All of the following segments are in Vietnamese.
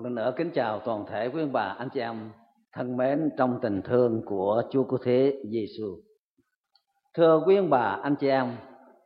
lần nữa kính chào toàn thể quý ông bà, anh chị em thân mến trong tình thương của Chúa Cứu Thế Giêsu. Thưa quý ông bà, anh chị em,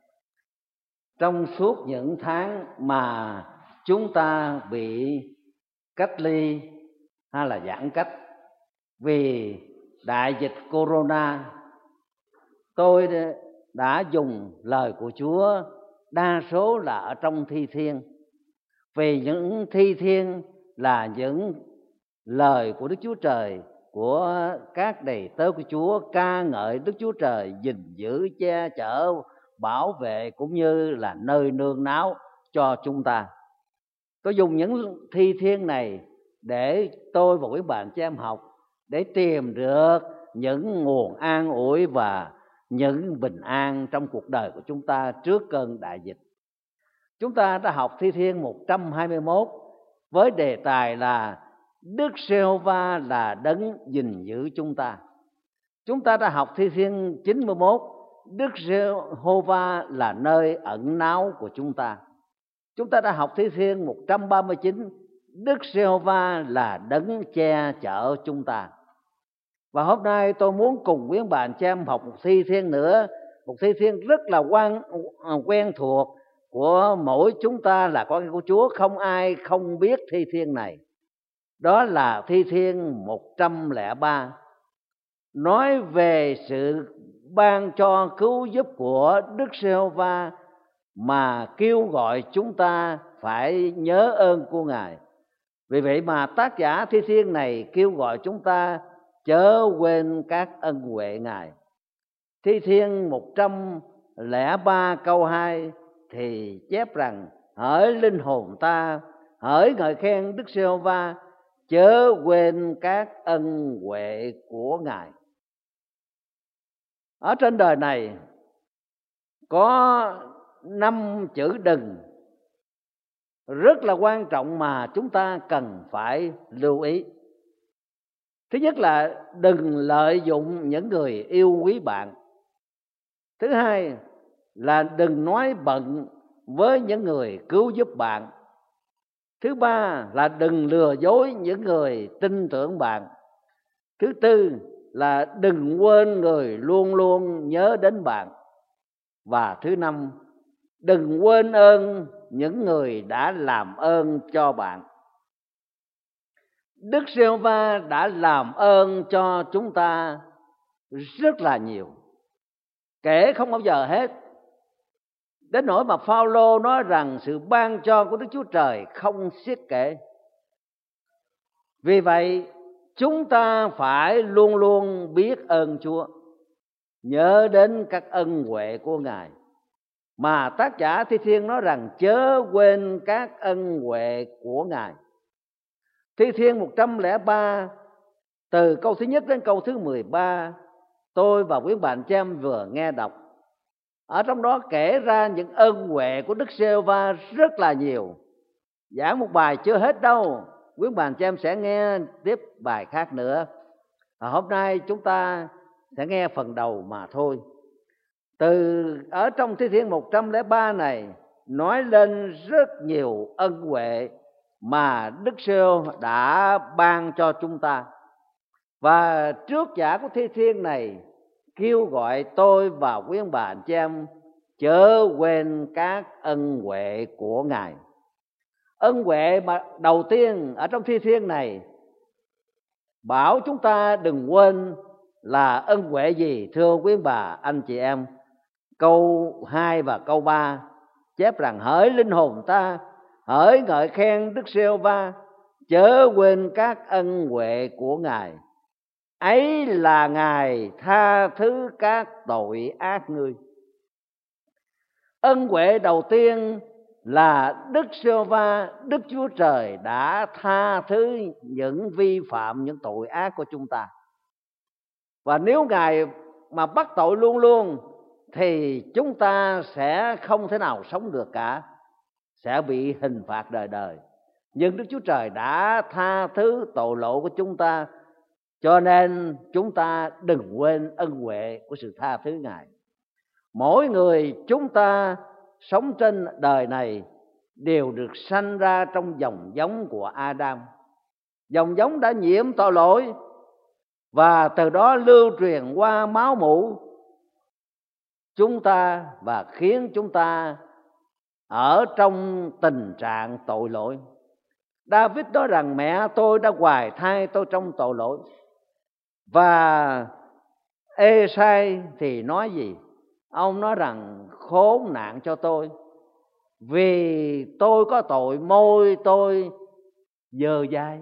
trong suốt những tháng mà chúng ta bị cách ly hay là giãn cách vì đại dịch Corona, tôi đã dùng lời của Chúa đa số là ở trong thi thiên. Vì những thi thiên là những lời của Đức Chúa Trời, của các đầy tớ của Chúa ca ngợi Đức Chúa Trời gìn giữ, che chở, bảo vệ cũng như là nơi nương náu cho chúng ta. Tôi dùng những thi thiên này để tôi và quý bạn chị em học, để tìm được những nguồn an ủi và những bình an trong cuộc đời của chúng ta trước cơn đại dịch. Chúng ta đã học thi thiên 121 với đề tài là Đức Giê-hô-va là đấng gìn giữ chúng ta. Chúng ta đã học thi thiên 91, Đức Giê-hô-va là nơi ẩn náu của chúng ta. Chúng ta đã học thi thiên 139, Đức Giê-hô-va là đấng che chở chúng ta. Và hôm nay tôi muốn cùng quý bạn chị em học một thi thiên nữa, một thi thiên rất là quen thuộc của mỗi chúng ta là con của Chúa, không ai không biết thi thiên này. Đó là thi thiên 103, nói về sự ban cho cứu giúp của Đức Giê-hô-va mà kêu gọi chúng ta phải nhớ ơn của Ngài. Vì vậy mà tác giả thi thiên này kêu gọi chúng ta chớ quên các ân huệ Ngài. Thi thiên 103 câu 2 thì chép rằng: hỡi linh hồn ta, hỡi ngợi khen Đức Giê-hô-va, chớ quên các ân huệ của Ngài. Ở trên đời này có 5 chữ đừng rất là quan trọng mà chúng ta cần phải lưu ý. Thứ nhất là đừng lợi dụng những người yêu quý bạn. Thứ hai là đừng nói bận với những người cứu giúp bạn. Thứ ba là đừng lừa dối những người tin tưởng bạn. Thứ tư là đừng quên người luôn luôn nhớ đến bạn. Và thứ năm, đừng quên ơn những người đã làm ơn cho bạn. Đức Giê-hô-va đã làm ơn cho chúng ta rất là nhiều, kể không bao giờ hết. Đến nỗi mà Phao-lô nói rằng sự ban cho của Đức Chúa Trời không xiết kể. Vì vậy chúng ta phải luôn luôn biết ơn Chúa, nhớ đến các ân huệ của Ngài. Mà tác giả thi thiên nói rằng chớ quên các ân huệ của Ngài. Thi thiên 103 từ câu thứ nhất đến câu thứ 13, tôi và quý bạn chị em vừa nghe đọc. Ở trong đó kể ra những ân huệ của Đức Giê-hô-va rất là nhiều. Giảng một bài chưa hết đâu, quý bạn chị em sẽ nghe tiếp bài khác nữa. Hôm nay chúng ta sẽ nghe phần đầu mà thôi. Từ ở trong thi thiên 103 này nói lên rất nhiều ân huệ mà Đức Giê-hô đã ban cho chúng ta. Và trước giả của thi thiên này kêu gọi tôi và quý ông bà anh chị em chớ quên các ân huệ của Ngài. Ân huệ mà đầu tiên ở trong thi thiên này bảo chúng ta đừng quên là ân huệ gì, thưa quý ông bà anh chị em? Câu 2 và câu 3 chép rằng: hỡi linh hồn ta, hỡi ngợi khen Đức Giê-hô-va, chớ quên các ân huệ của Ngài. Ấy là Ngài tha thứ các tội ác ngươi. Ân huệ đầu tiên là Đức Giê-hô-va, Đức Chúa Trời đã tha thứ những vi phạm, những tội ác của chúng ta. Và nếu Ngài mà bắt tội luôn luôn thì chúng ta sẽ không thể nào sống được cả, sẽ bị hình phạt đời đời. Nhưng Đức Chúa Trời đã tha thứ tội lỗi của chúng ta, cho nên chúng ta đừng quên ân huệ của sự tha thứ Ngài. Mỗi người chúng ta sống trên đời này đều được sanh ra trong dòng giống của Adam. dòng giống đã nhiễm tội lỗi, và từ đó lưu truyền qua máu mủ chúng ta và khiến chúng ta ở trong tình trạng tội lỗi. David nói rằng mẹ tôi đã hoài thai tôi trong tội lỗi. Và Ê-sai thì nói gì? Ông nói rằng khốn nạn cho tôi, vì tôi có tội môi tôi dơ dai.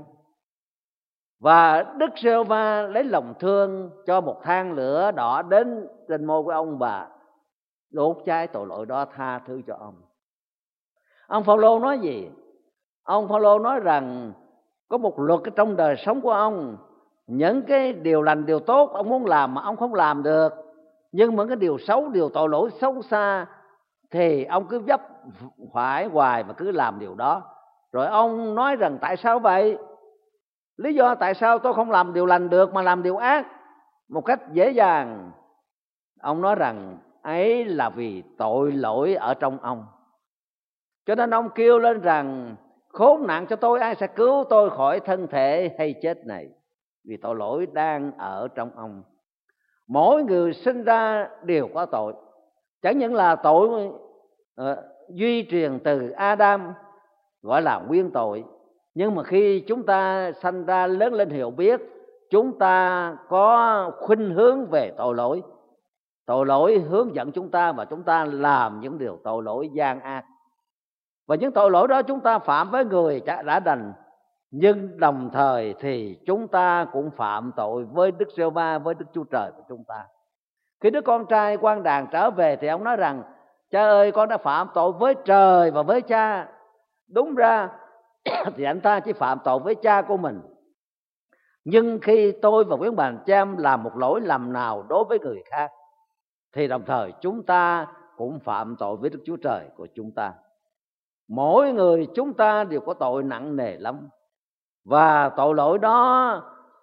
Và Đức Giê-hô-va lấy lòng thương cho một than lửa đỏ đến trên môi của ông và đốt cháy tội lỗi đó, tha thứ cho ông. Ông Phao-lô nói gì? Ông Phao-lô nói rằng có một luật trong đời sống của ông, những cái điều lành điều tốt ông muốn làm mà ông không làm được, nhưng mà cái điều xấu, điều tội lỗi xấu xa thì ông cứ vấp phải hoài và cứ làm điều đó. Rồi ông nói rằng tại sao vậy? Lý do tại sao tôi không làm điều lành được mà làm điều ác một cách dễ dàng? Ông nói rằng ấy là vì tội lỗi ở trong ông. Cho nên ông kêu lên rằng khốn nạn cho tôi, ai sẽ cứu tôi khỏi thân thể hay chết này? Vì tội lỗi đang ở trong ông. Mỗi người sinh ra đều có tội. Chẳng những là tội duy truyền từ Adam gọi là nguyên tội, nhưng mà khi chúng ta sanh ra lớn lên hiểu biết, chúng ta có khuynh hướng về tội lỗi. Tội lỗi hướng dẫn chúng ta và chúng ta làm những điều tội lỗi gian ác. Và những tội lỗi đó chúng ta phạm với người đã đành, nhưng đồng thời thì chúng ta cũng phạm tội với Đức Giê-hô-va, với Đức Chúa Trời của chúng ta. Khi đứa con trai quan đàn trở về thì ông nói rằng cha ơi, con đã phạm tội với trời và với cha. Đúng ra thì anh ta chỉ phạm tội với cha của mình. Nhưng khi tôi và quý bà cha em làm một lỗi lầm nào đối với người khác thì đồng thời chúng ta cũng phạm tội với Đức Chúa Trời của chúng ta. Mỗi người chúng ta đều có tội nặng nề lắm. Và tội lỗi đó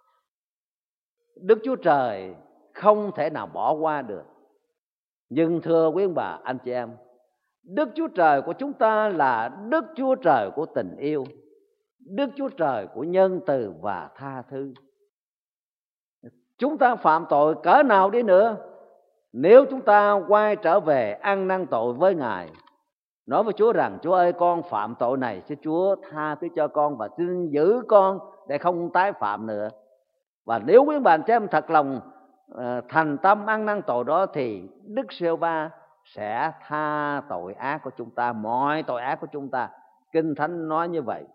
Đức Chúa Trời không thể nào bỏ qua được. Nhưng thưa quý bà anh chị em, Đức Chúa Trời của chúng ta là Đức Chúa Trời của tình yêu, Đức Chúa Trời của nhân từ và tha thứ. Chúng ta phạm tội cỡ nào đi nữa, nếu chúng ta quay trở về ăn năn tội với Ngài, nói với Chúa rằng Chúa ơi, con phạm tội này, xin Chúa tha thứ cho con và xin giữ con để không tái phạm nữa. Và nếu quý bạn chị em thật lòng thành tâm ăn năn tội đó thì Đức Giê-hô-va sẽ tha tội ác của chúng ta, mọi tội ác của chúng ta. Kinh Thánh nói như vậy.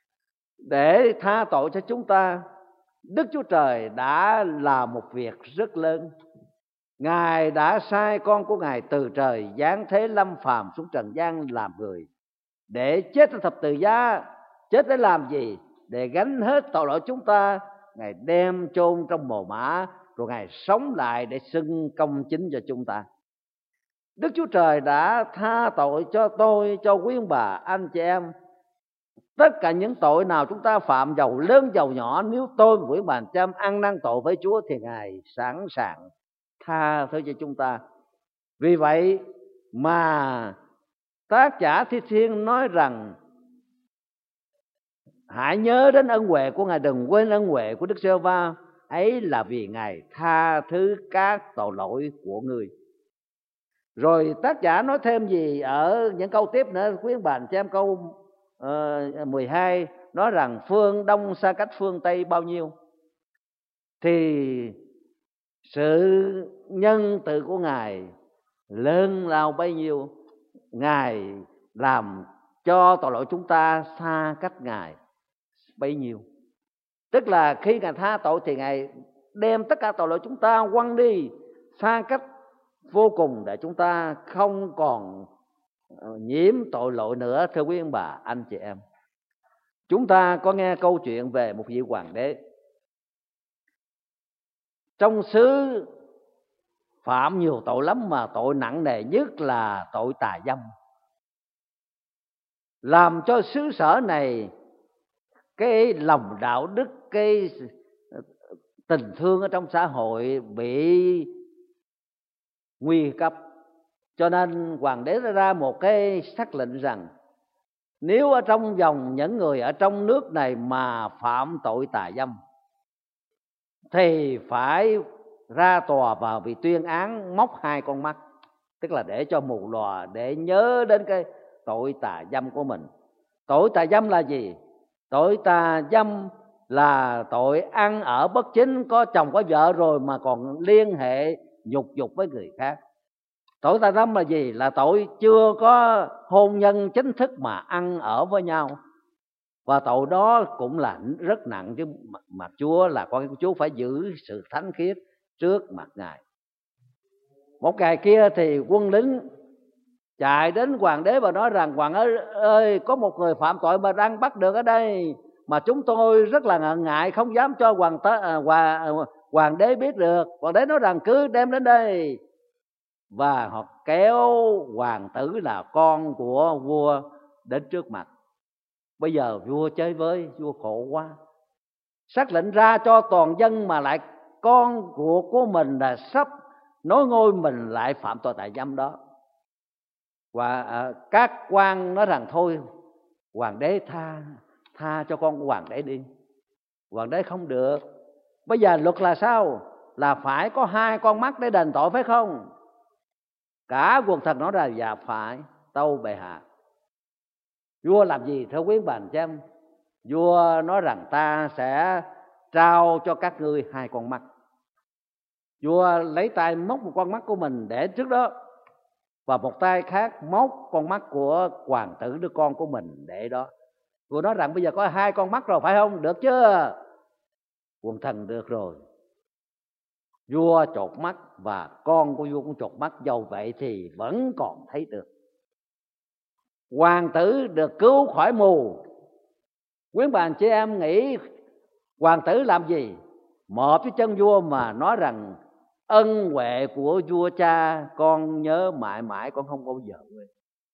Để tha tội cho chúng ta, Đức Chúa Trời đã làm một việc rất lớn. Ngài đã sai con của Ngài từ trời giáng thế lâm phàm xuống trần gian làm người, để chết trên thập tự giá. Chết để làm gì? Để gánh hết tội lỗi chúng ta. Ngài đem chôn trong mồ mả, rồi Ngài sống lại để xưng công chính cho chúng ta. Đức Chúa Trời đã tha tội cho tôi, cho quý ông bà, anh chị em. Tất cả những tội nào chúng ta phạm, giàu lớn giàu nhỏ, nếu tôi và quý ông bà anh chị em ăn năn tội với Chúa thì Ngài sẵn sàng tha thứ cho chúng ta. Vì vậy mà tác giả Thi Thiên nói rằng hãy nhớ đến ân huệ của Ngài, đừng quên ân huệ của Đức Giê-hô-va, ấy là vì Ngài tha thứ các tội lỗi của ngươi. Rồi tác giả nói thêm gì ở những câu tiếp nữa, quý bạn xem câu 12 nói rằng phương đông xa cách phương tây bao nhiêu, thì sự nhân từ của Ngài lớn lao bấy nhiêu. Ngài làm cho tội lỗi chúng ta xa cách Ngài bấy nhiêu. Tức là khi Ngài tha tội thì Ngài đem tất cả tội lỗi chúng ta quăng đi xa cách vô cùng, để chúng ta không còn nhiễm tội lỗi nữa. Thưa quý ông bà anh chị em, chúng ta có nghe câu chuyện về một vị hoàng đế trong xứ phạm nhiều tội lắm, mà tội nặng nề nhất là tội tà dâm, làm cho xứ sở này cái lòng đạo đức, cái tình thương ở trong xã hội bị nguy cấp. Cho nên hoàng đế ra một cái sắc lệnh rằng Nếu ở trong vòng những người ở trong nước này mà phạm tội tà dâm thì phải ra tòa và bị tuyên án móc 2 con mắt, tức là để cho mù lòa, để nhớ đến cái tội tà dâm của mình. Tội tà dâm là gì? Tội tà dâm là tội ăn ở bất chính, có chồng có vợ rồi mà còn liên hệ nhục dục với người khác. Tội tà dâm là gì? Là tội chưa có hôn nhân chính thức mà ăn ở với nhau. Và tội đó cũng là rất nặng, chứ mặt Chúa là con của Chúa phải giữ sự thánh khiết trước mặt Ngài. Một ngày kia thì quân lính chạy đến hoàng đế và nói rằng: Hoàng ơi, có một người phạm tội mà đang bắt được ở đây, mà chúng tôi rất là ngần ngại, không dám cho hoàng đế biết được. Hoàng đế nói rằng: cứ đem đến đây. Và họ kéo hoàng tử là con của vua đến trước mặt. Bây giờ vua chơi với, vua khổ quá, sắc lệnh ra cho toàn dân, mà lại con của mình là sắp nối ngôi mình lại phạm tội tà dâm đó. Và các quan nói rằng: thôi hoàng đế tha cho con của hoàng đế đi. Hoàng đế không được. Bây giờ luật là sao? Là phải có 2 con mắt để đền tội, phải không? Cả quần thần nói rằng: dạ phải, tâu bệ hạ. Vua làm gì thưa quý bà anh chị em? Vua nói rằng: ta sẽ trao cho các ngươi 2 con mắt. Vua lấy tay móc một con mắt của mình để trước đó, và một tay khác móc con mắt của hoàng tử đứa con của mình để đó. Vua nói rằng: bây giờ có 2 con mắt rồi phải không? Được chưa? Quần thần: được rồi. Vua chột mắt và con của vua cũng chột mắt, dầu vậy thì vẫn còn thấy được. Hoàng tử được cứu khỏi mù. Quý bà anh chị em nghĩ hoàng tử làm gì? Mọp với chân vua mà nói rằng: ân huệ của vua cha con nhớ mãi mãi, con không bao giờ quên.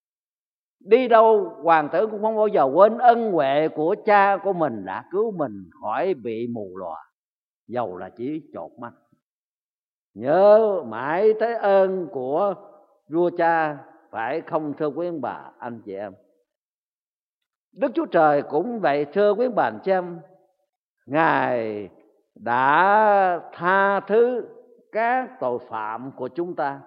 Đi đâu hoàng tử cũng không bao giờ quên ân huệ của cha của mình đã cứu mình khỏi bị mù lòa, dầu là chỉ chột mắt. Nhớ mãi tới ơn của vua cha, phải không thưa quý bà anh chị em? Đức Chúa Trời cũng vậy thưa quý bà anh chị em. Ngài đã tha thứ các tội phạm của chúng ta.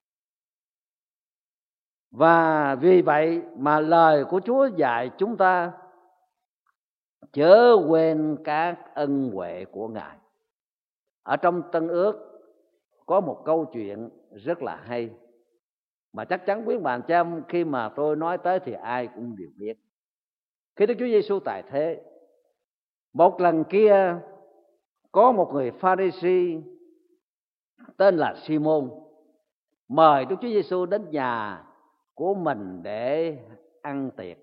Và vì vậy mà lời của Chúa dạy chúng ta chớ quên các ân huệ của Ngài. Ở trong Tân Ước có một câu chuyện rất là hay, mà chắc chắn quý bạn chị em khi mà tôi nói tới thì ai cũng đều biết. Khi Đức Chúa Giêsu tại thế, một lần kia có một người Pha-ri-si tên là Si-môn mời Đức Chúa Giêsu đến nhà của mình để ăn tiệc.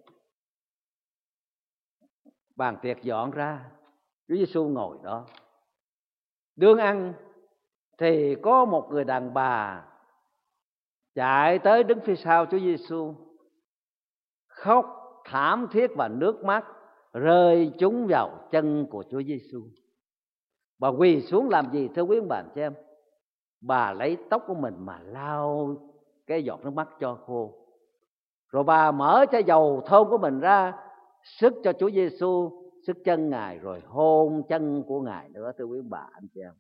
Bàn tiệc dọn ra, Chúa Giêsu ngồi đó. Đương ăn thì có một người đàn bà chạy tới đứng phía sau Chúa Giêsu, khóc thảm thiết và nước mắt rơi trúng vào chân của Chúa Giêsu. Bà quỳ xuống làm gì thưa quý ông bà anh chị em? Bà lấy tóc của mình mà lau cái giọt nước mắt cho khô. Rồi bà mở chai dầu thơm của mình ra, sức cho Chúa Giêsu, sức chân Ngài, rồi hôn chân của Ngài nữa thưa quý ông bà anh chị em.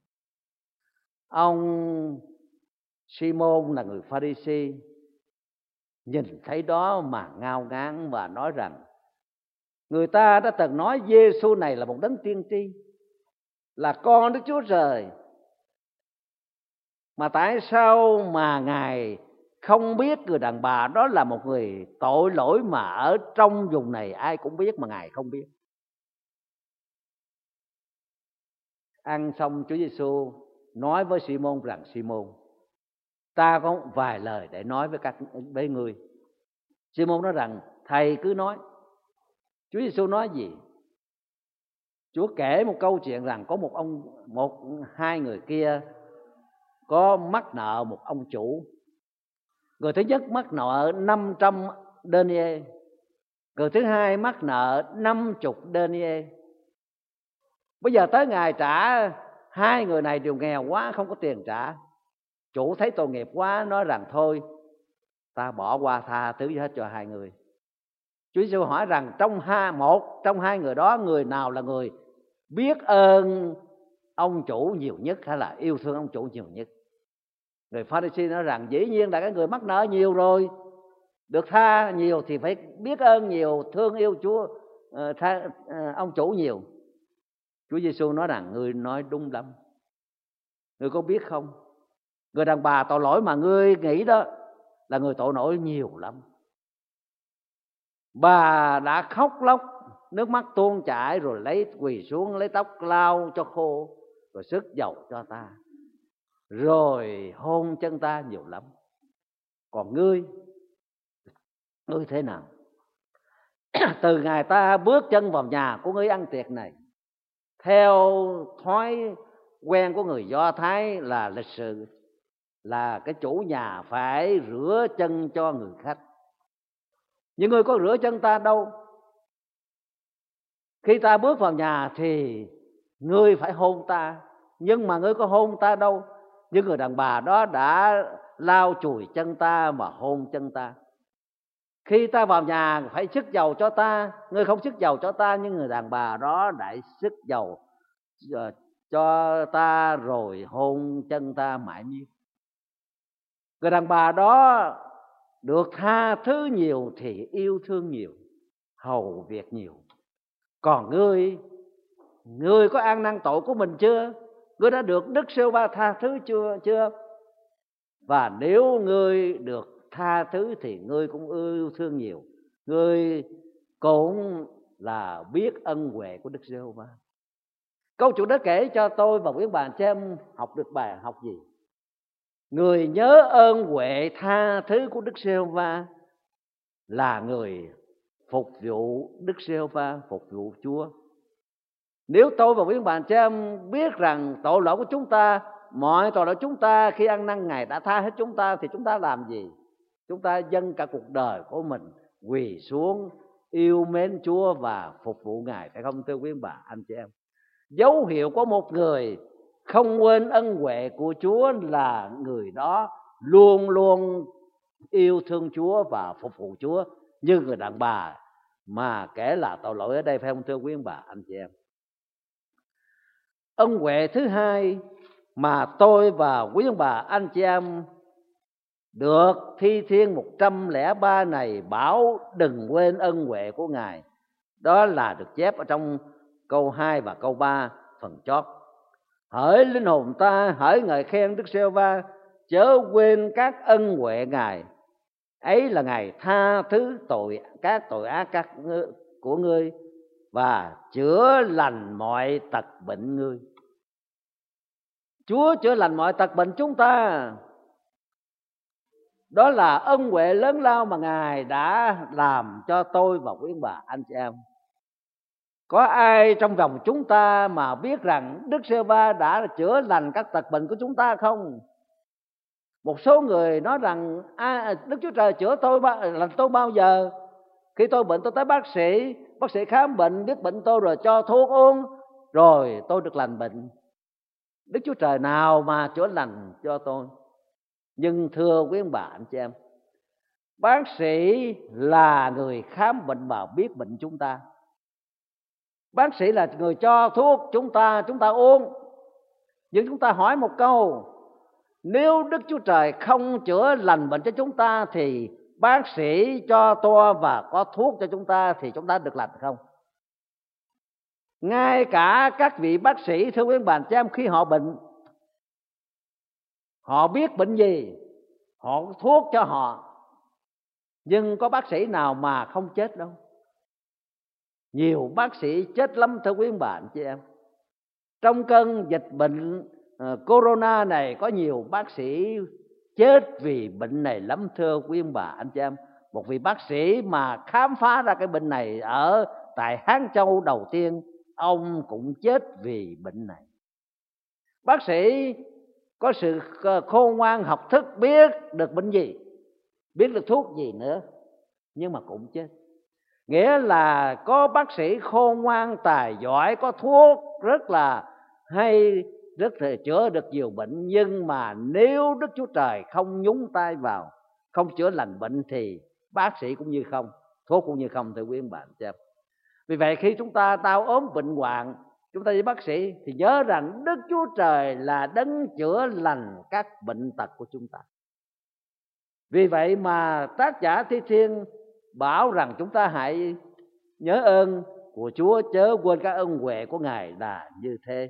Ông Si-môn là người Pha-ri-si nhìn thấy đó mà ngao ngán và nói rằng: người ta đã từng nói Giêsu này là một đấng tiên tri, là con Đức Chúa Trời, mà tại sao mà Ngài không biết người đàn bà đó là một người tội lỗi mà ở trong vùng này ai cũng biết mà Ngài không biết? Ăn xong Chúa Giêsu nói với Si-môn rằng: Si-môn, ta có vài lời để nói với ngươi. Si-môn nói rằng: thầy cứ nói. Chúa Giêsu nói gì? Chúa kể một câu chuyện rằng có hai người kia có mắc nợ một ông chủ. Người thứ nhất mắc nợ 500 denier, người thứ hai mắc nợ 50 denier. Bây giờ tới ngày trả, hai người này đều nghèo quá, không có tiền trả. Chủ thấy tội nghiệp quá, nói rằng: thôi ta bỏ qua, tha thứ hết cho hai người. Chúa Giêsu hỏi rằng một trong hai người đó, người nào là người biết ơn ông chủ nhiều nhất hay là yêu thương ông chủ nhiều nhất? Người Pha-ri-si nói rằng dĩ nhiên là cái người mắc nợ nhiều rồi, được tha nhiều thì phải biết ơn nhiều, thương yêu Chúa, ông chủ nhiều. Chúa Giêsu nói rằng ngươi nói đúng lắm. Ngươi có biết không, người đàn bà tội lỗi mà ngươi nghĩ đó là người tội lỗi nhiều lắm. Bà đã khóc lóc, nước mắt tuôn chảy, rồi quỳ xuống lấy tóc lau cho khô, rồi sức dầu cho ta, rồi hôn chân ta nhiều lắm. Còn ngươi thế nào? Từ ngày ta bước chân vào nhà của ngươi ăn tiệc này, theo thói quen của người Do Thái là lịch sự, là cái chủ nhà phải rửa chân cho người khách. Nhưng ngươi có rửa chân ta đâu. Khi ta bước vào nhà thì ngươi phải hôn ta, nhưng mà ngươi có hôn ta đâu. Nhưng người đàn bà đó đã lau chùi chân ta mà hôn chân ta. Khi ta vào nhà phải sức dầu cho ta, ngươi không sức dầu cho ta, nhưng người đàn bà đó đã sức dầu cho ta rồi hôn chân ta mãi miết. Người đàn bà đó được tha thứ nhiều thì yêu thương nhiều, hầu việc nhiều. Còn ngươi có ăn năn tội của mình chưa? Ngươi đã được Đức Giê-hô-va tha thứ chưa? Và nếu ngươi được tha thứ thì ngươi cũng yêu thương nhiều, ngươi cũng là biết ân huệ của Đức Giê-hô-va. Câu chuyện đó kể cho tôi và quý bạn chị em học được bài học gì? Người nhớ ơn huệ tha thứ của Đức Giê-hô-va là người phục vụ Đức Giê-hô-va, phục vụ Chúa. Nếu tôi và quý bạn chị em biết rằng tội lỗi của chúng ta, mọi tội lỗi chúng ta, khi ăn năn Ngài đã tha hết chúng ta, thì chúng ta làm gì? Chúng ta dâng cả cuộc đời của mình quỳ xuống yêu mến Chúa và phục vụ Ngài, phải không thưa quý bà anh chị em? Dấu hiệu của một người không quên ân huệ của Chúa là người đó luôn luôn yêu thương Chúa và phục vụ Chúa, như người đàn bà mà kể là tội lỗi ở đây, phải không thưa quý bà anh chị em? Ân huệ thứ hai mà tôi và quý ông bà anh chị em được thi thiên 103 này bảo đừng quên ân huệ của Ngài, đó là được chép ở trong câu 2 và câu 3 phần chót. Hỡi linh hồn ta, hỡi ngợi khen Đức Giê-hô-va, chớ quên các ân huệ Ngài, ấy là Ngài tha thứ các tội ác của ngươi và chữa lành mọi tật bệnh ngươi. Chúa chữa lành mọi tật bệnh chúng ta. Đó là ân huệ lớn lao mà Ngài đã làm cho tôi và quý bà anh chị em. Có ai trong vòng chúng ta mà biết rằng Đức Giê-hô-va đã chữa lành các tật bệnh của chúng ta không? Một số người nói rằng Đức Chúa Trời chữa lành tôi bao giờ? Khi tôi bệnh tôi tới bác sĩ khám bệnh, biết bệnh tôi rồi cho thuốc uống, rồi tôi được lành bệnh. Đức Chúa Trời nào mà chữa lành cho tôi? Nhưng thưa quý ông bà anh chị em, bác sĩ là người khám bệnh và biết bệnh chúng ta. Bác sĩ là người cho thuốc chúng ta uống. Nhưng chúng ta hỏi một câu, nếu Đức Chúa Trời không chữa lành bệnh cho chúng ta thì bác sĩ cho toa và có thuốc cho chúng ta thì chúng ta được lành không? Ngay cả các vị bác sĩ, thưa quý bạn chị em, khi họ bệnh, họ biết bệnh gì, họ có thuốc cho họ. Nhưng có bác sĩ nào mà không chết đâu. Nhiều bác sĩ chết lắm thưa quý bạn chị em. Trong cơn dịch bệnh corona này có nhiều bác sĩ chết vì bệnh này lắm thưa quý bà anh chị em. Một vị bác sĩ mà khám phá ra cái bệnh này ở tại Hán Châu đầu tiên, ông cũng chết vì bệnh này. Bác sĩ có sự khôn ngoan học thức, biết được bệnh gì, biết được thuốc gì nữa, nhưng mà cũng chết. Nghĩa là có bác sĩ khôn ngoan tài giỏi, có thuốc rất là hay, rất là chữa được nhiều bệnh, nhưng mà nếu Đức Chúa Trời không nhúng tay vào, không chữa lành bệnh thì bác sĩ cũng như không, thuốc cũng như không, thưa quý ông bà anh chị em. Vì vậy khi chúng ta đau ốm bệnh hoạn, chúng ta đi bác sĩ thì nhớ rằng Đức Chúa Trời là đấng chữa lành các bệnh tật của chúng ta. Vì vậy mà tác giả Thi Thiên bảo rằng chúng ta hãy nhớ ơn của Chúa, chớ quên các ân huệ của Ngài là như thế.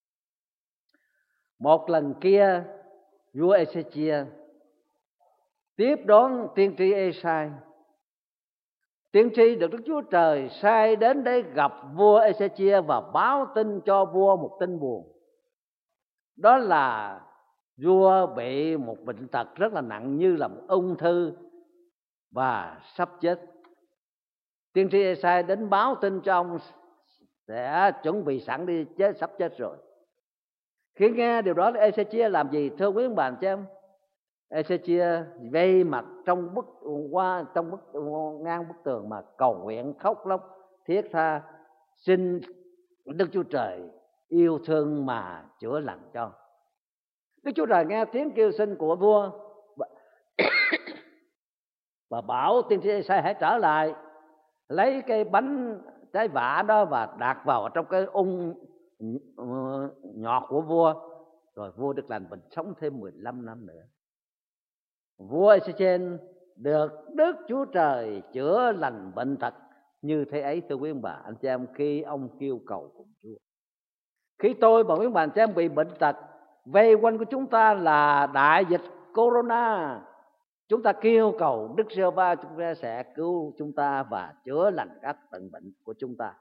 Một lần kia, vua Ê-xê-chia tiếp đón tiên tri Ê-sai. Tiên tri được Đức Chúa Trời sai đến để gặp vua Ê-xê-chia và báo tin cho vua một tin buồn. Đó là vua bị một bệnh tật rất là nặng, như là một ung thư và sắp chết. Tiên tri Ê-sai đến báo tin cho ông sẽ chuẩn bị sẵn đi chết, sắp chết rồi. Khi nghe điều đó, Ê-xê-chia làm gì thưa quý ông bà anh chị em? Ê-xê-chia vây mặt trong ngang bức tường mà cầu nguyện khóc lóc thiết tha, xin Đức Chúa Trời yêu thương mà chữa lành cho. Đức Chúa Trời nghe tiếng kêu xin của vua và bảo tiên tri Ê-sai hãy trở lại, lấy cái bánh trái vả đó và đặt vào trong cái ung nhọt của vua, rồi vua được lành bệnh, sống thêm 15 năm nữa. Vua Ê-xê-chia được Đức Chúa Trời chữa lành bệnh tật như thế ấy, thưa quý ông bà anh chị em, khi ông kêu cầu cùng Chúa. Khi tôi và quý ông bà anh chị em bị bệnh tật, vây quanh của chúng ta là đại dịch Corona, chúng ta kêu cầu Đức Giê-hô-va, chúng ta sẽ cứu chúng ta và chữa lành các tận bệnh của chúng ta.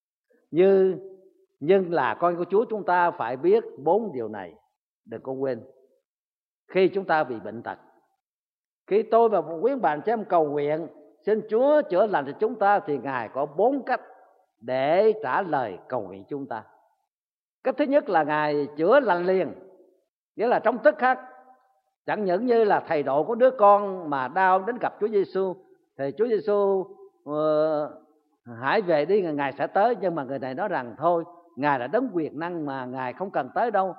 Nhưng là con của Chúa, chúng ta phải biết 4 điều này, đừng có quên. Khi chúng ta bị bệnh tật, khi tôi và quý ông bà anh chị em cầu nguyện xin Chúa chữa lành cho chúng ta, thì Ngài có 4 cách để trả lời cầu nguyện chúng ta. Cách thứ nhất là Ngài chữa lành liền, nghĩa là trong tức khắc. Chẳng những như là thầy độ có đứa con mà đau đến gặp Chúa Giêsu, thì Chúa Giêsu hãy về đi, Ngài sẽ tới. Nhưng mà người này nói rằng thôi, Ngài là đấng quyền năng mà Ngài không cần tới đâu.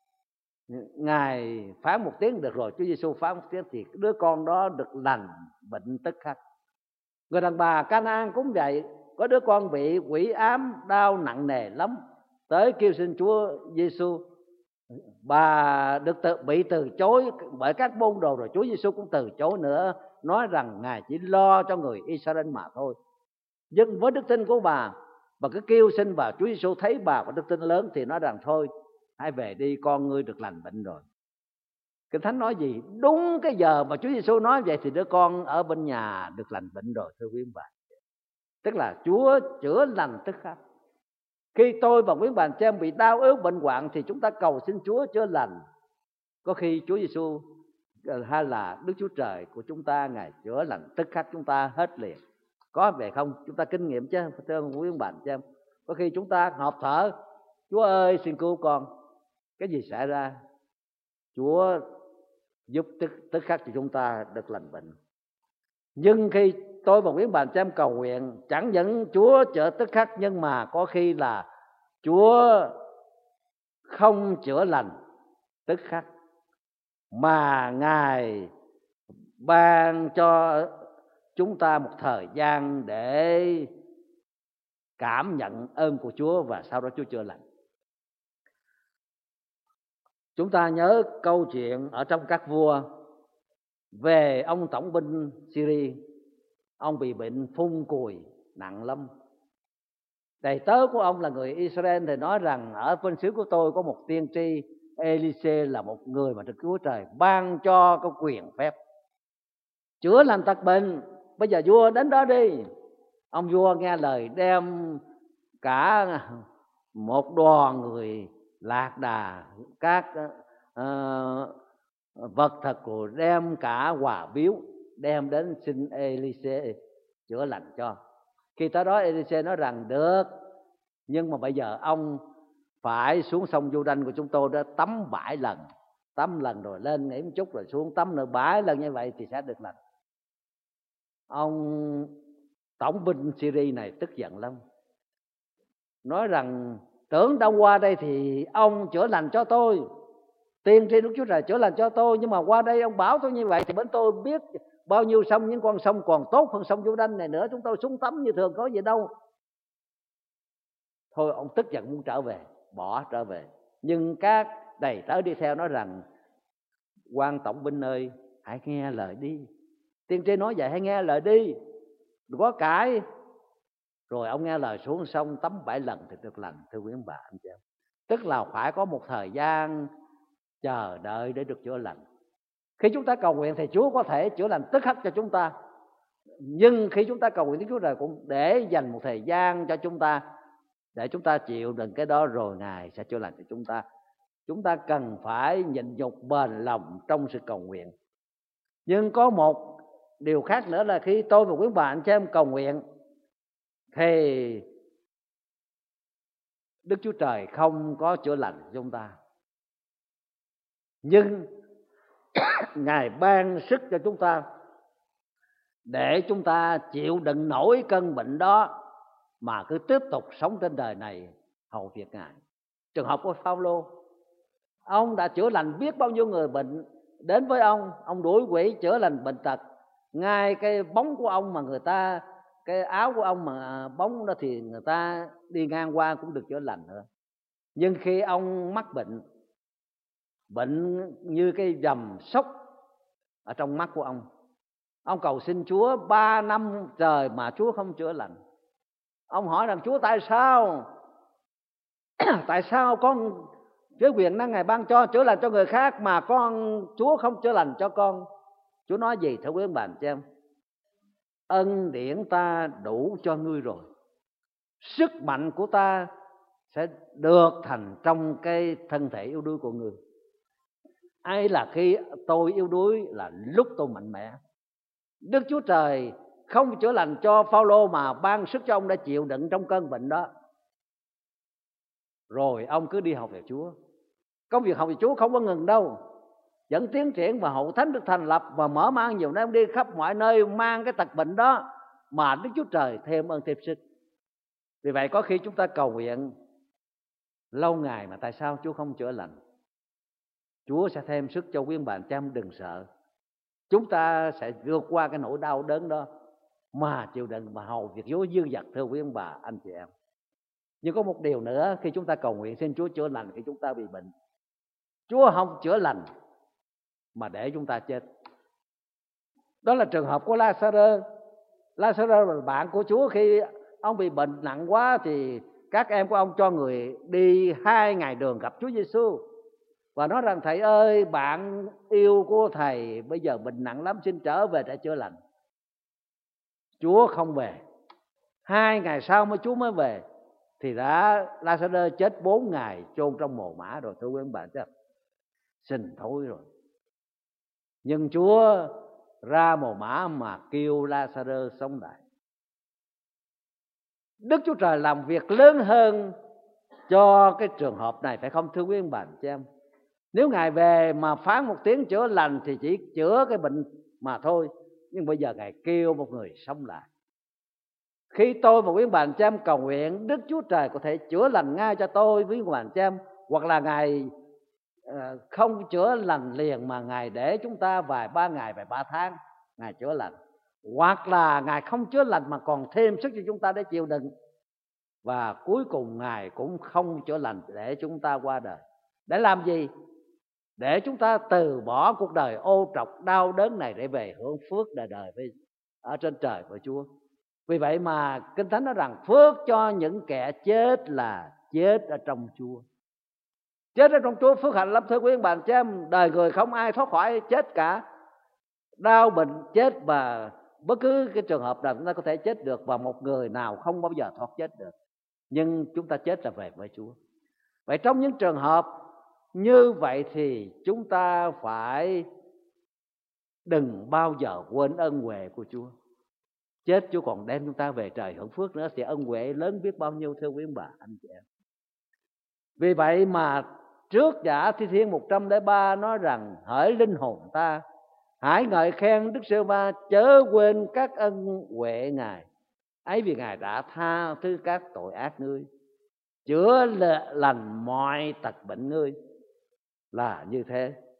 Ngài phán một tiếng được rồi, Chúa Giêsu phán một tiếng thì đứa con đó được lành bệnh tức khắc. Người đàn bà Ca-na-an cũng vậy, có đứa con bị quỷ ám đau nặng nề lắm, tới kêu xin Chúa Giêsu. Bà được bị từ chối bởi các môn đồ, rồi Chúa Giêsu cũng từ chối nữa, nói rằng Ngài chỉ lo cho người Israel mà thôi. Nhưng với đức tin của bà cứ kêu xin và Chúa Giêsu thấy bà có đức tin lớn thì nói rằng thôi, hãy về đi, con ngươi được lành bệnh rồi. Kinh Thánh nói gì? Đúng cái giờ mà Chúa Giêsu nói vậy thì đứa con ở bên nhà được lành bệnh rồi, thưa quý bà. Tức là Chúa chữa lành tức khắc. Khi tôi và quý bà chị em bị đau ốm bệnh hoạn thì chúng ta cầu xin Chúa chữa lành. Có khi Chúa Giêsu hay là Đức Chúa Trời của chúng ta, Ngài chữa lành tức khắc chúng ta hết liền. Có vậy không? Chúng ta kinh nghiệm chứ, thưa quý bà chị em. Có khi chúng ta họp thở, Chúa ơi xin cứu con, cái gì xảy ra? Chúa giúp tức khắc cho chúng ta được lành bệnh. Nhưng khi tôi và quý bà chị em cầu nguyện, chẳng những Chúa chữa tức khắc, nhưng mà có khi là Chúa không chữa lành tức khắc, mà Ngài ban cho chúng ta một thời gian để cảm nhận ơn của Chúa, và sau đó Chúa chữa lành. Chúng ta nhớ câu chuyện ở trong Các Vua về ông tổng binh Syria. Ông bị bệnh phun cùi nặng lắm. Đầy tớ của ông là người Israel thì nói rằng ở bên xứ của tôi có một tiên tri Elise, là một người mà Đức Chúa Trời ban cho có quyền phép chữa lành tật bệnh. Bây giờ vua đến đó đi. Ông vua nghe lời, đem cả một đoàn người lạc đà, các vật thật, rồi đem cả quà biếu đem đến xin Elise chữa lành cho. Khi tới đó Elise nói rằng được, nhưng mà bây giờ ông phải xuống sông Giô-đanh của chúng tôi đó tắm 7 lần. Tắm lần rồi lên nghỉ một chút rồi xuống tắm nữa 7 lần, như vậy thì sẽ được lành. Ông tổng binh Syria này tức giận lắm, nói rằng tưởng đâu qua đây thì ông chữa lành cho tôi, tiên tri Đức Chúa Trời chữa lành cho tôi, nhưng mà qua đây ông bảo tôi như vậy thì bên tôi biết bao nhiêu sông, những con sông còn tốt hơn sông Giô-đanh này nữa, chúng tôi xuống tắm như thường có gì đâu. Thôi ông tức giận muốn trở về, bỏ trở về. Nhưng các đầy tớ đi theo nói rằng: quan tổng binh ơi, hãy nghe lời đi. Tiên tri nói vậy, hãy nghe lời đi, đừng có cãi. Rồi ông nghe lời xuống sông tắm 7 lần thì được lành, thưa quý ông bà anh chị em. Tức là phải có một thời gian chờ đợi để được chữa lành. Khi chúng ta cầu nguyện thì Chúa có thể chữa lành tức khắc cho chúng ta. Nhưng khi chúng ta cầu nguyện Đức Chúa Trời cũng để dành một thời gian cho chúng ta, để chúng ta chịu đựng cái đó, rồi Ngài sẽ chữa lành cho chúng ta. Chúng ta cần phải nhịn nhục bền lòng trong sự cầu nguyện. Nhưng có một điều khác nữa là khi tôi và quý bà anh chị em cầu nguyện thì Đức Chúa Trời không có chữa lành cho chúng ta, nhưng Ngài ban sức cho chúng ta để chúng ta chịu đựng nổi cơn bệnh đó mà cứ tiếp tục sống trên đời này hầu việc Ngài. Trường hợp của Phao-lô, ông đã chữa lành biết bao nhiêu người bệnh đến với ông đuổi quỷ chữa lành bệnh tật. Ngay cái bóng của ông mà người ta, cái áo của ông mà bóng đó thì người ta đi ngang qua cũng được chữa lành nữa. Nhưng khi ông mắc bệnh như cái dầm sốc ở trong mắt của ông cầu xin Chúa 3 năm trời mà Chúa không chữa lành. Ông hỏi rằng: Chúa tại sao tại sao con với quyền năng Ngài ban cho chữa lành cho người khác mà Chúa không chữa lành cho con? Chúa nói gì thưa quý bạn chị em? Ân điển ta đủ cho ngươi rồi, sức mạnh của ta sẽ được thành trong cái thân thể yếu đuối của ngươi. Ai là khi tôi yếu đuối là lúc tôi mạnh mẽ. Đức Chúa Trời không chữa lành cho Phao-lô mà ban sức cho ông đã chịu đựng trong cơn bệnh đó. Rồi ông cứ đi học về Chúa. Công việc học về Chúa không có ngừng đâu, vẫn tiến triển và hội thánh được thành lập và mở mang nhiều nơi, đi khắp mọi nơi mang cái tật bệnh đó mà Đức Chúa Trời thêm ơn thêm sức. Vì vậy có khi chúng ta cầu nguyện lâu ngày mà tại sao Chúa không chữa lành? Chúa sẽ thêm sức cho quý bạn chị em, đừng sợ. Chúng ta sẽ vượt qua cái nỗi đau đớn đó mà chịu đựng và hầu việc Chúa dư dật, thưa quý ông bà anh chị em. Nhưng có một điều nữa, khi chúng ta cầu nguyện xin Chúa chữa lành khi chúng ta bị bệnh, Chúa không chữa lành mà để chúng ta chết. Đó là trường hợp của La-sa-rơ. La-sa-rơ là bạn của Chúa. Khi ông bị bệnh nặng quá thì các em của ông cho người đi 2 ngày đường gặp Chúa Giêsu và nói rằng: thầy ơi, bạn yêu của thầy bây giờ bệnh nặng lắm, xin trở về để chữa lành. Chúa không về. 2 ngày sau mới Chúa mới về thì đã La-sa-rơ chết 4 ngày chôn trong mồ mả rồi, thưa quý ông bà chứ, sình thối rồi. Nhưng Chúa ra mồ mả mà kêu La-sa-rơ sống lại. Đức Chúa Trời làm việc lớn hơn cho cái trường hợp này, phải không thưa quý ông bà chị em? Nếu Ngài về mà phán một tiếng chữa lành thì chỉ chữa cái bệnh mà thôi. Nhưng bây giờ Ngài kêu một người sống lại. Khi tôi và quý bạn chị em cầu nguyện, Đức Chúa Trời có thể chữa lành ngay cho tôi với quý bạn chị em, hoặc là Ngài không chữa lành liền mà Ngài để chúng ta vài 3 ngày, vài 3 tháng Ngài chữa lành, hoặc là Ngài không chữa lành mà còn thêm sức cho chúng ta để chịu đựng, và cuối cùng Ngài cũng không chữa lành để chúng ta qua đời. Để làm gì? Để chúng ta từ bỏ cuộc đời ô trọc đau đớn này để về hưởng phước đời đời ở trên trời với Chúa. Vì vậy mà Kinh Thánh nói rằng phước cho những kẻ chết là chết ở trong Chúa. Chết ở trong Chúa phước hạnh lắm, thưa quý bạn chị em. Đời người không ai thoát khỏi chết cả. Đau bệnh chết, và bất cứ cái trường hợp nào chúng ta có thể chết được, và một người nào không bao giờ thoát chết được. Nhưng chúng ta chết là về với Chúa. Vậy trong những trường hợp như vậy thì chúng ta phải đừng bao giờ quên ân huệ của Chúa. Chết Chúa còn đem chúng ta về trời hưởng phước nữa thì ân huệ lớn biết bao nhiêu, thưa quý bà anh chị em. Vì vậy mà trước Giả Thi Thiên 103 nói rằng: hỡi linh hồn ta, hãy ngợi khen Đức Giê-hô-va, chớ quên các ân huệ Ngài ấy, vì Ngài đã tha thứ các tội ác ngươi, chữa lành mọi tật bệnh ngươi. Là như thế.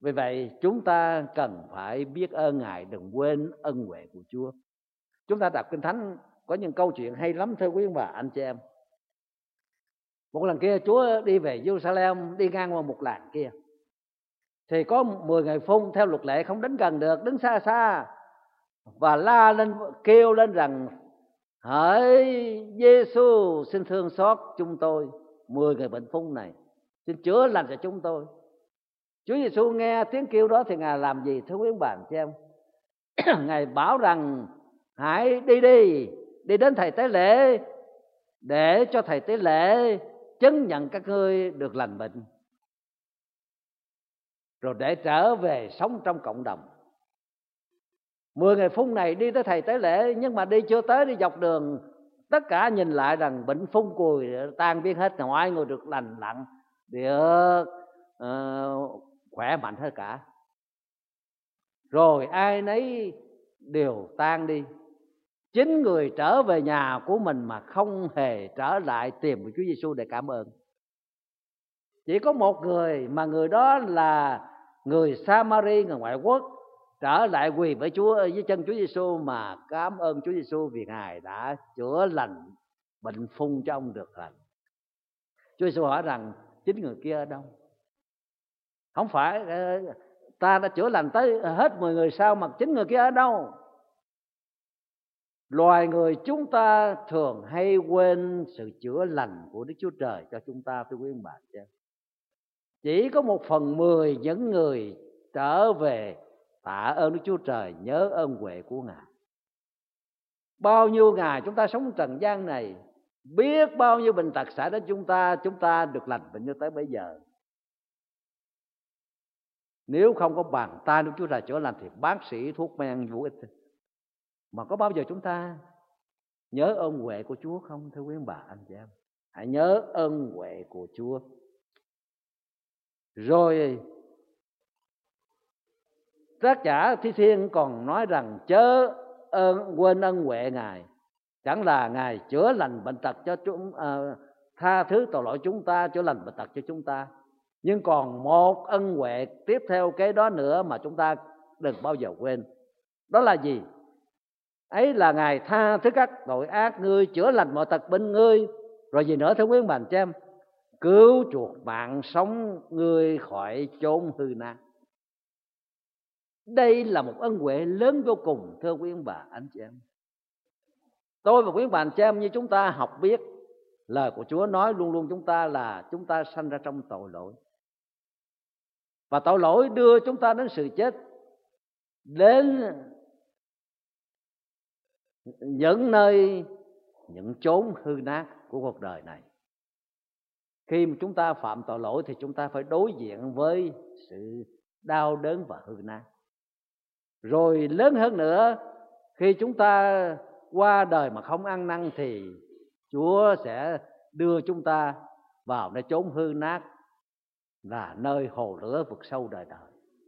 Vì vậy chúng ta cần phải biết ơn Ngài, đừng quên ân huệ của Chúa. Chúng ta đọc Kinh Thánh có những câu chuyện hay lắm thưa quý ông bà anh chị em. Một lần kia Chúa đi về Jerusalem, đi ngang qua một làng kia, thì có 10 người phun theo luật lệ không đến gần được, đứng xa xa và la lên, kêu lên rằng: hỡi Giêsu, xin thương xót chúng tôi, 10 người bệnh phun này, xin chữa lành cho chúng tôi. Chúa Giêsu nghe tiếng kêu đó thì Ngài làm gì thưa quý ông bà anh chị em? Ngài bảo rằng: hãy đi đến thầy tế lễ, để cho thầy tế lễ chứng nhận các ngươi được lành bệnh, rồi để trở về sống trong cộng đồng. 10 người phun này đi tới thầy tế lễ, nhưng mà đi chưa tới, đi dọc đường, tất cả nhìn lại rằng bệnh phun cùi tan biến hết, ngoài người được lành lặn, được khỏe mạnh hết cả. Rồi ai nấy đều tan đi. 9 người trở về nhà của mình mà không hề trở lại tìm Chúa Giêsu để cảm ơn. Chỉ có một người, mà người đó là người Samari, người ngoại quốc, trở lại quỳ với Chúa, với chân Chúa Giêsu mà cảm ơn Chúa Giêsu vì Ngài đã chữa lành bệnh phun cho ông được lành. Chúa Giêsu hỏi rằng: 9 người kia ở đâu? Không phải ta đã chữa lành tới hết 10 người sao, mà 9 người kia ở đâu? Loài người chúng ta thường hay quên sự chữa lành của Đức Chúa Trời cho chúng ta, thưa quý ông bà chị em. Chỉ có 1/10 những người trở về tạ ơn Đức Chúa Trời, nhớ ơn huệ của Ngài. Bao nhiêu ngày chúng ta sống trần gian này, biết bao nhiêu bệnh tật xảy đến chúng ta được lành bệnh cho tới bây giờ. Nếu không có bàn tay Đức Chúa Trời chữa lành thì bác sĩ thuốc men vô ích. Mà có bao giờ chúng ta nhớ ơn huệ của Chúa không thưa quý ông bà anh chị em? Hãy nhớ ơn huệ của Chúa. Rồi tác giả Thi Thiên còn nói rằng: chớ quên ơn huệ Ngài, chẳng là Ngài chữa lành bệnh tật cho tha thứ tội lỗi chúng ta, chữa lành bệnh tật cho chúng ta. Nhưng còn một ân huệ tiếp theo cái đó nữa mà chúng ta đừng bao giờ quên. Đó là gì? Ấy là Ngài tha thứ các tội ác ngươi, chữa lành mọi tật bệnh ngươi. Rồi gì nữa thưa quý bạn chị em? Cứu chuộc mạng sống ngươi khỏi chốn hư nát. Đây là một ân huệ lớn vô cùng thưa quý ông bà anh chị em. Tôi và quý ông bà anh chị em như chúng ta học biết lời của Chúa nói luôn luôn chúng ta là chúng ta sanh ra trong tội lỗi, và tội lỗi đưa chúng ta đến sự chết, đến những chốn hư nát của cuộc đời này. Khi mà chúng ta phạm tội lỗi thì chúng ta phải đối diện với sự đau đớn và hư nát. Rồi lớn hơn nữa, khi chúng ta qua đời mà không ăn năn thì Chúa sẽ đưa chúng ta vào nơi chốn hư nát, là nơi hồ lửa vực sâu đời đời.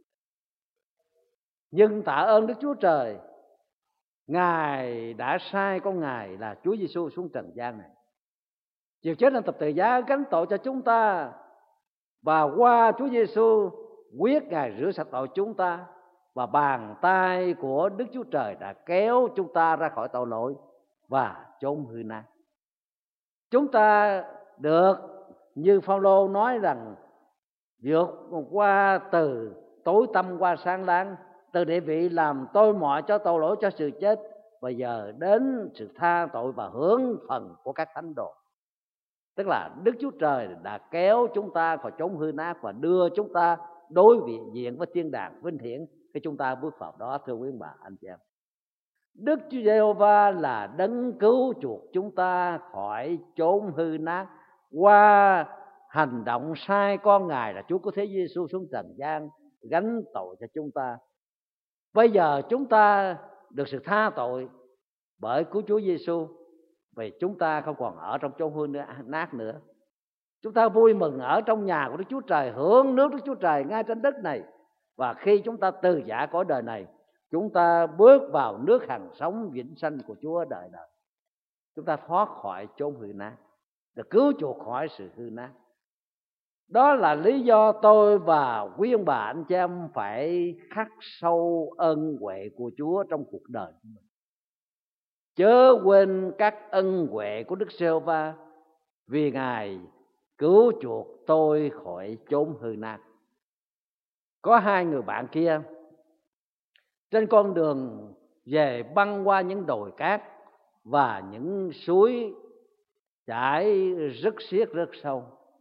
Nhưng tạ ơn Đức Chúa Trời, Ngài đã sai con Ngài là Chúa Giêsu xuống trần gian này, chịu chết lên thập tự giá gánh tội cho chúng ta, và qua Chúa Giêsu quyết Ngài rửa sạch tội chúng ta, và bàn tay của Đức Chúa Trời đã kéo chúng ta ra khỏi tội lỗi và chốn hư nát. Chúng ta được như Phao-lô nói rằng vượt qua từ tối tăm qua sáng láng, từ địa vị làm tôi mọi cho tội lỗi, cho sự chết, bây giờ đến sự tha tội và hưởng phần của các thánh đồ. Tức là Đức Chúa Trời đã kéo chúng ta khỏi chốn hư nát và đưa chúng ta đối diện với thiên đàng vinh hiển khi chúng ta bước vào đó, thưa quý bà anh chị em. Đức Chúa Giê-hô-va là đấng cứu chuộc chúng ta khỏi chốn hư nát qua hành động sai con Ngài là Chúa Cứu Thế Giêsu xuống trần gian gánh tội cho chúng ta. Bây giờ chúng ta được sự tha tội bởi cứu Chúa Giêsu, vì chúng ta không còn ở trong chốn hư nát nữa. Chúng ta vui mừng ở trong nhà của Đức Chúa Trời, hưởng nước Đức Chúa Trời ngay trên đất này. Và khi chúng ta từ giã cõi đời này, chúng ta bước vào nước hằng sống vĩnh sanh của Chúa đời đời. Chúng ta thoát khỏi chốn hư nát, được cứu chuộc khỏi sự hư nát. Đó là lý do tôi và quý ông bà anh chị em phải khắc sâu ân huệ của Chúa trong cuộc đời của mình. Chớ quên các ân huệ của Đức Giê-hô-va, vì Ngài cứu chuộc tôi khỏi chốn hư nát. Có hai người bạn kia trên con đường về băng qua những đồi cát và những suối chảy rất xiết rất sâu.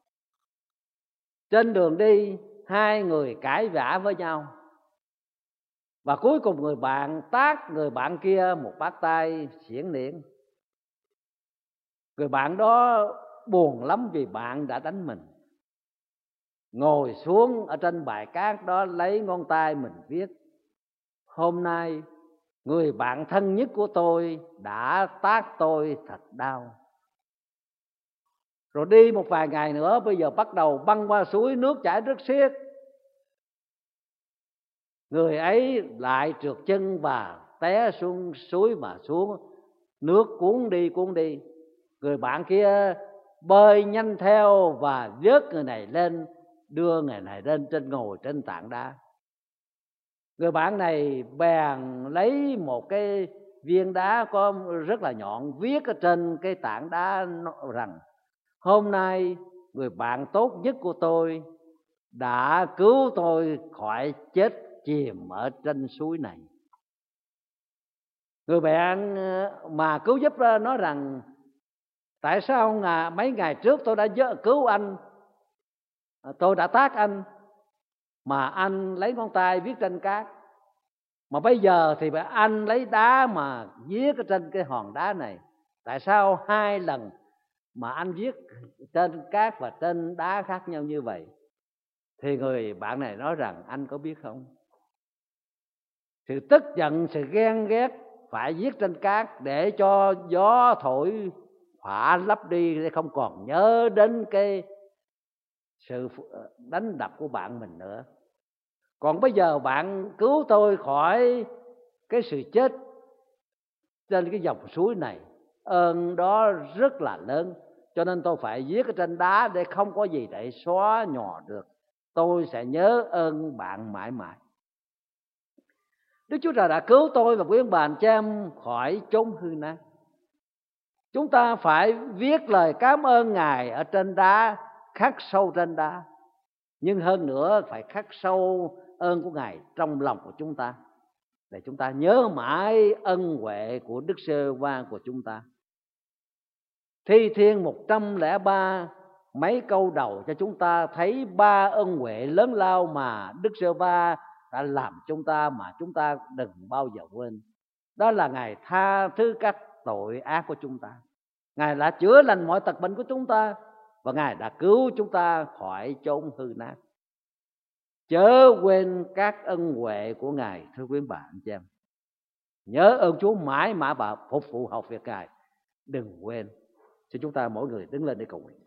Trên đường đi, hai người cãi vã với nhau, và cuối cùng người bạn tát người bạn kia một bát tay xiển niễn. Người bạn đó buồn lắm vì bạn đã đánh mình, ngồi xuống ở trên bãi cát đó, lấy ngón tay mình viết: hôm nay người bạn thân nhất của tôi đã tát tôi thật đau. Rồi đi một vài ngày nữa, bây giờ bắt đầu băng qua suối, nước chảy rất xiết. Người ấy lại trượt chân và té xuống suối mà xuống, nước cuốn đi. Người bạn kia bơi nhanh theo và vớt người này lên, đưa người này lên ngồi trên tảng đá. Người bạn này bèn lấy một cái viên đá có rất là nhọn, viết ở trên cái tảng đá rằng: hôm nay người bạn tốt nhất của tôi đã cứu tôi khỏi chết chìm ở trên suối này. Người bạn mà cứu giúp nói rằng: tại sao mấy ngày trước tôi đã cứu anh, tôi đã tát anh, mà anh lấy ngón tay viết trên cát, mà bây giờ thì anh lấy đá mà viết ở trên cái hòn đá này. Tại sao hai lần mà anh viết trên cát và trên đá khác nhau như vậy? Thì người bạn này nói rằng: anh có biết không, sự tức giận, sự ghen ghét phải viết trên cát để cho gió thổi hỏa lấp đi, để không còn nhớ đến cái sự đánh đập của bạn mình nữa. Còn bây giờ bạn cứu tôi khỏi cái sự chết trên cái dòng suối này, ơn đó rất là lớn, cho nên tôi phải viết ở trên đá để không có gì để xóa nhòa được. Tôi sẽ nhớ ơn bạn mãi mãi. Đức Chúa Trời đã cứu tôi và quý ông bà anh chị em khỏi chốn hư nát. Chúng ta phải viết lời cảm ơn Ngài ở trên đá, khắc sâu trên đá. Nhưng hơn nữa phải khắc sâu ơn của Ngài trong lòng của chúng ta, để chúng ta nhớ mãi ân huệ của Đức Giê-hô-va của chúng ta. Thi Thiên 103 mấy câu đầu cho chúng ta thấy ba ân huệ lớn lao mà Đức Giê-hô-va đã làm chúng ta, mà chúng ta đừng bao giờ quên. Đó là Ngài tha thứ các tội ác của chúng ta, Ngài đã chữa lành mọi tật bệnh của chúng ta, và Ngài đã cứu chúng ta khỏi chốn hư nát. Chớ quên các ân huệ của Ngài, thưa quý bà anh chị em. Nhớ ơn Chúa mãi mãi và phục vụ học việc Ngài, đừng quên. Xin chúng ta mỗi người đứng lên để cầu nguyện.